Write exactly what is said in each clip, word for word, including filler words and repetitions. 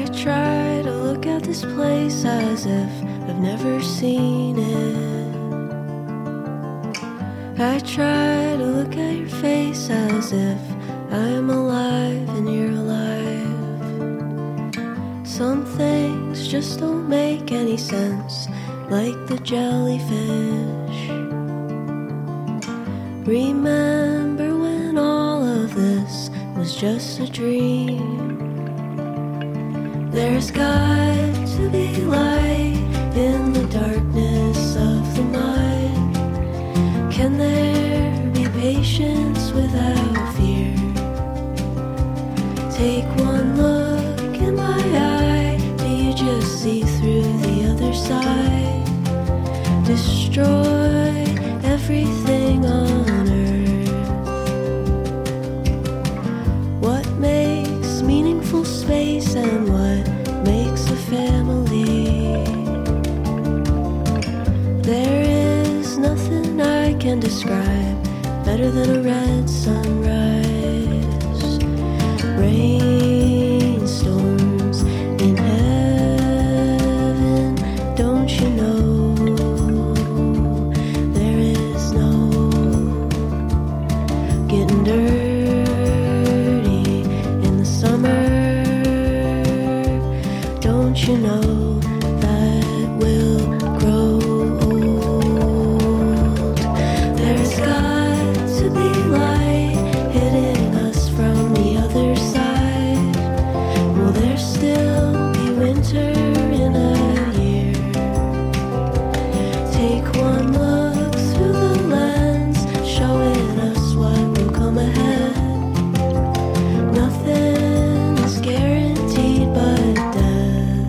I try to look at this place as if I've never seen it. I try to look at your face as if I'm alive and you're alive. Some things just don't make any sense, like the jellyfish. Remember when all of this was just a dream? There's got to be light in the darkness of the mind. Can there be patience without fear? Take one look in my eye. Do you just see through the other side? Destroy everything on earth. What makes meaningful space and what makes a family? There is nothing I can describe better than a red sunrise. Rainstorms in heaven, don't you know? There is no getting dirty in the summer. Don't you know that we'll grow old? There's got to be light hitting us from the other side. Will there still be winter in a year? Take one look through the lens, showing us what will come ahead. Nothing is guaranteed but death.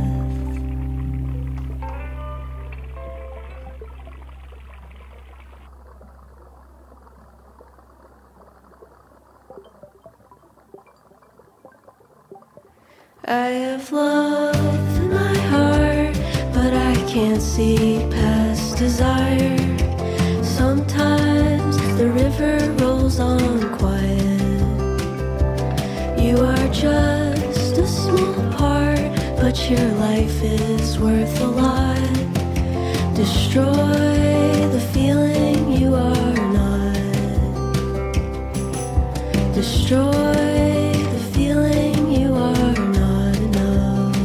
I have love in my heart, but I can't see past desire. Sometimes the river rolls on quiet. You are just a small part, but your life is worth a lot. Destroy the feeling you are not. Destroy the feeling you are not enough.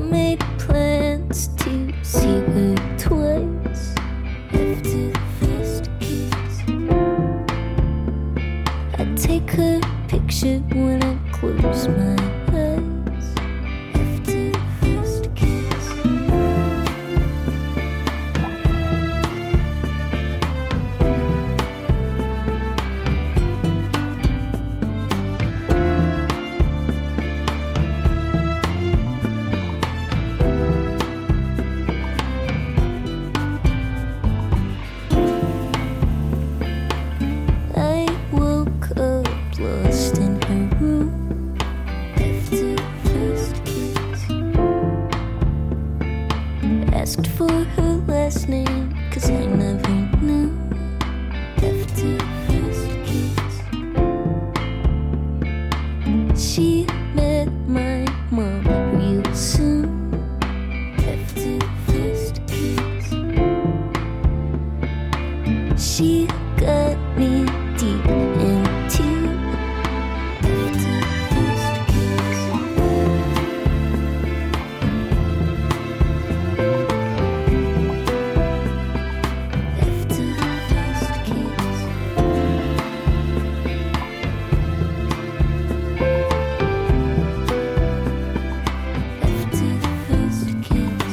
made plans to see her twice after the first kiss. I take her picture when I close my eyes after the first kiss. I woke up lost in her room after the first kiss. Asked for her last name, cause I never knew after the first kiss. She met my mom real soon after the first kiss. She got me deep into after the first kiss. After the first kiss. After the first kiss.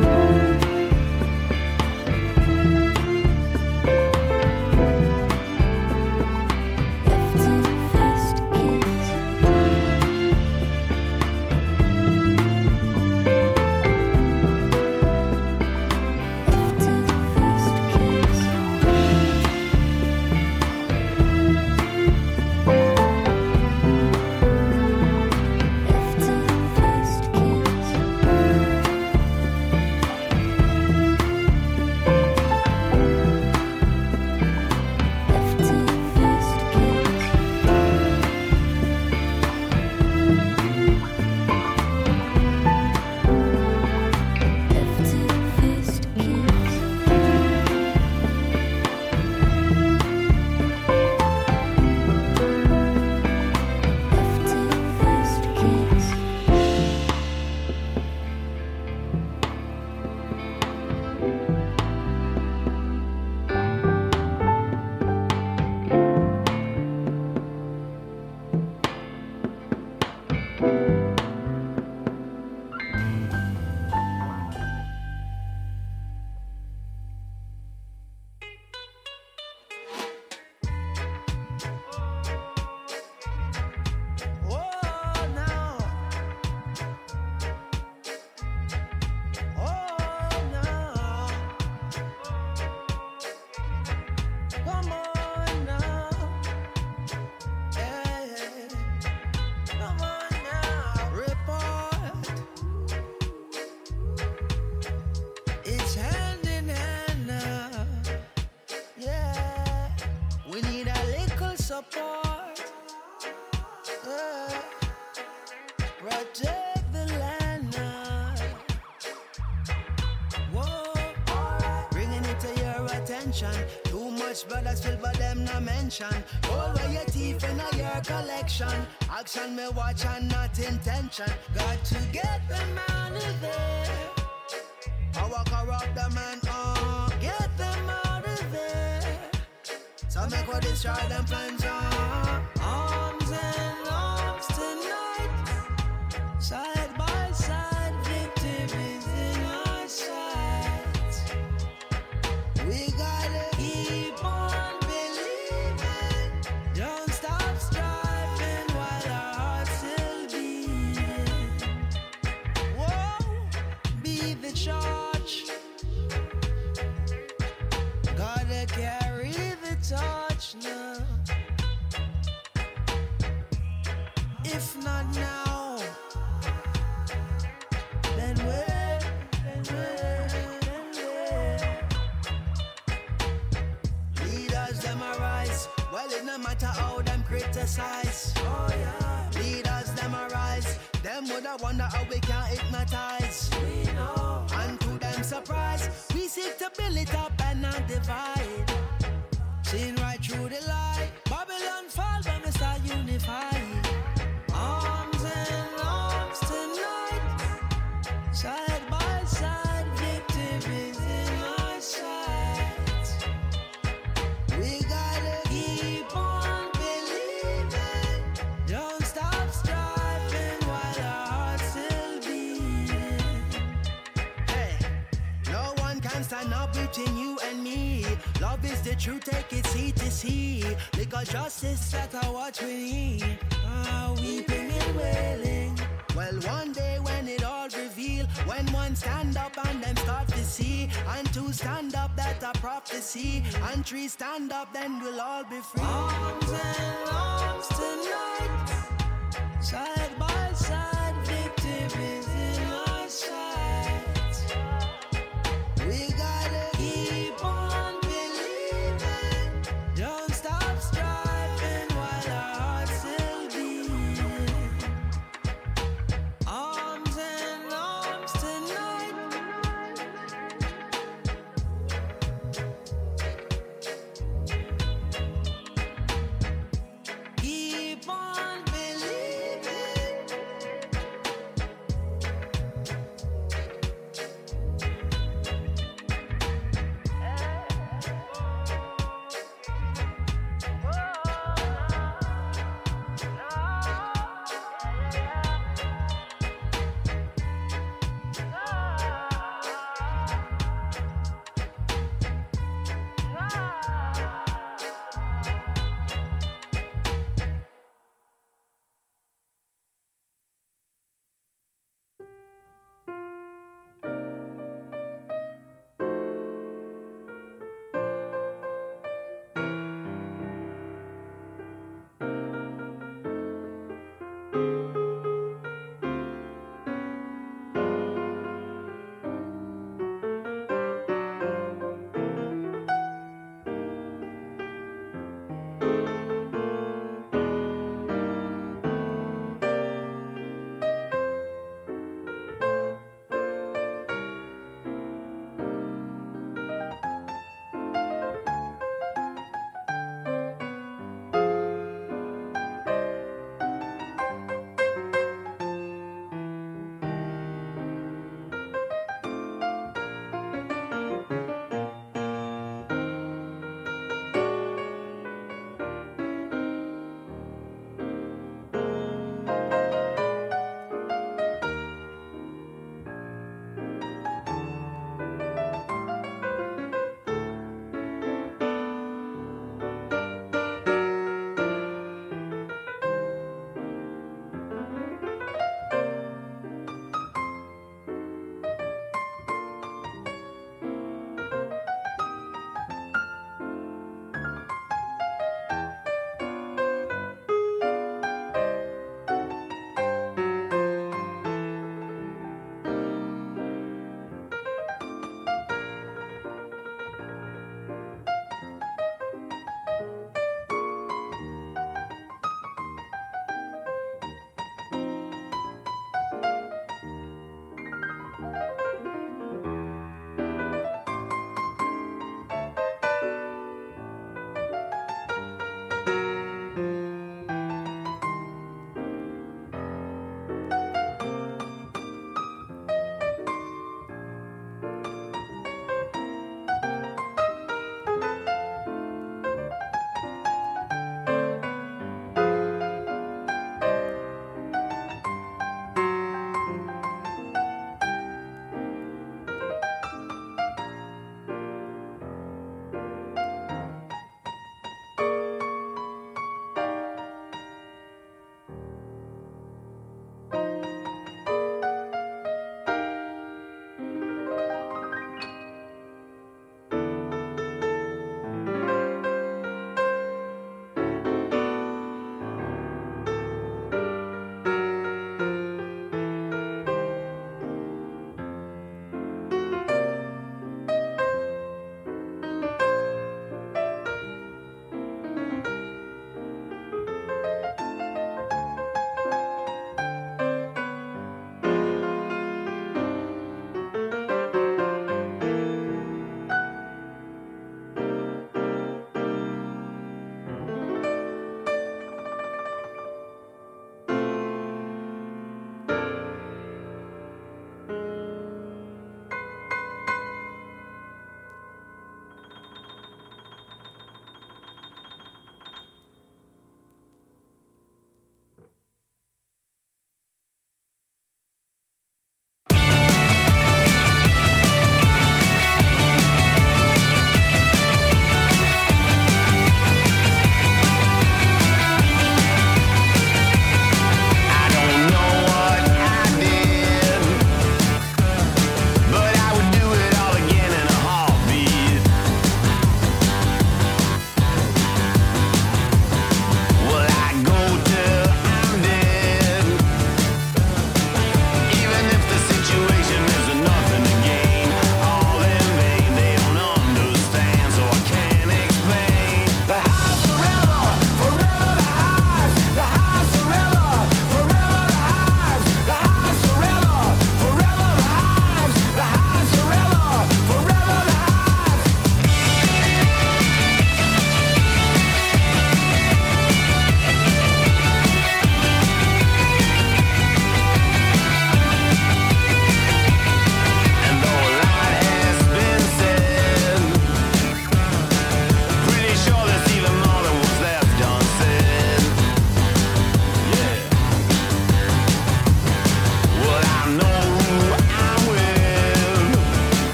After the first kiss. After the first kiss. After the first kiss. After the first kiss. After the first kiss. After the first kiss. Oh, now. Oh, now. Come on now. Yeah, yeah. Come on now. Report. It's hand in hand now. Yeah. We need a little support. Yeah. Protect the land now. Whoa. Bringing it to your attention. Too much blood spilled, but them not mention. Over your teeth in a your collection. Action me watch and not intention. Got to get them out of there. Power corrupt them and uh, get them out of there. So make what destroy them plans uh. Arms and arms tonight. Side by side, victories in our sight. We gotta keep on believing. Don't stop striving while our hearts still beating. Whoa, be the charge. Gotta carry the torch now. If not now, then where? Then where? Then where? Leaders them arise. Well, it no matter how them criticize. Oh yeah. Leaders them arise. Them woulda wonder how we can hypnotize. We know. And to them surprise, we seek to build it up and not divide. Seen right through the lie. Babylon fall when we start unifying. Arms and arms tonight. love between you and me. Love is the truth, take it sea to sea. Legal justice that I watch we need. Ah, weeping and wailing. Well, one day when it all reveal, when one stand up and them start to see, and two stand up, that a prophecy, and three stand up, then we'll all be free. Arms and arms tonight, side by side, victory is in our sight. We gotta keep on believing, don't stop striving while our hearts still beat. Arms and arms tonight. Keep on believing.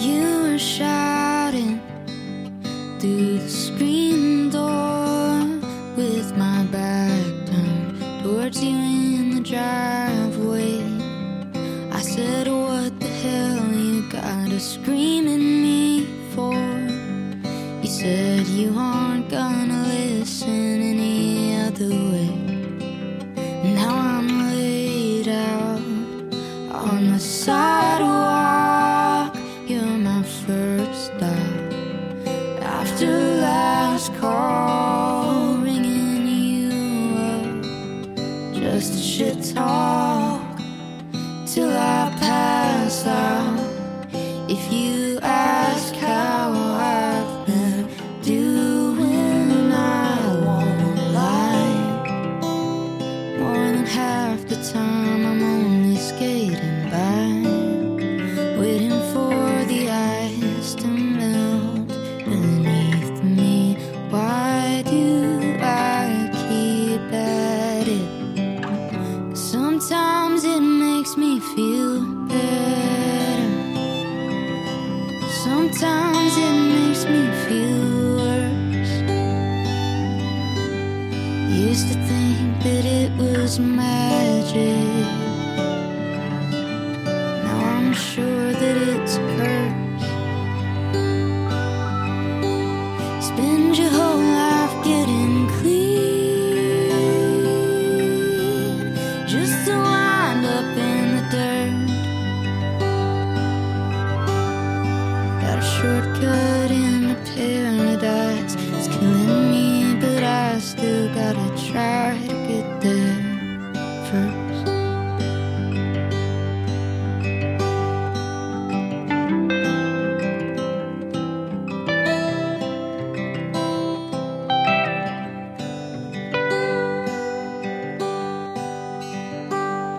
You were shouting through the screen door with my back turned towards you in the driveway. I said, what the hell you gotta scream at me for? You said you aren't gonna listen any other way. Now I'm laid out on the sidewalk. You're my first stop after last call, ringing you up just to shit talk till I pass out. If you ask how I've been doing, I won't lie. More than half the time I'm only skating by, waiting for the ice to melt beneath me. Why do I keep at it? Sometimes it makes me feel better, sometimes it makes me feel worse. Used to think that it was magic, now I'm sure that it's a curse. Spend your whole life getting clean just to wind up in the dirt. Got a shortcut in the paradise.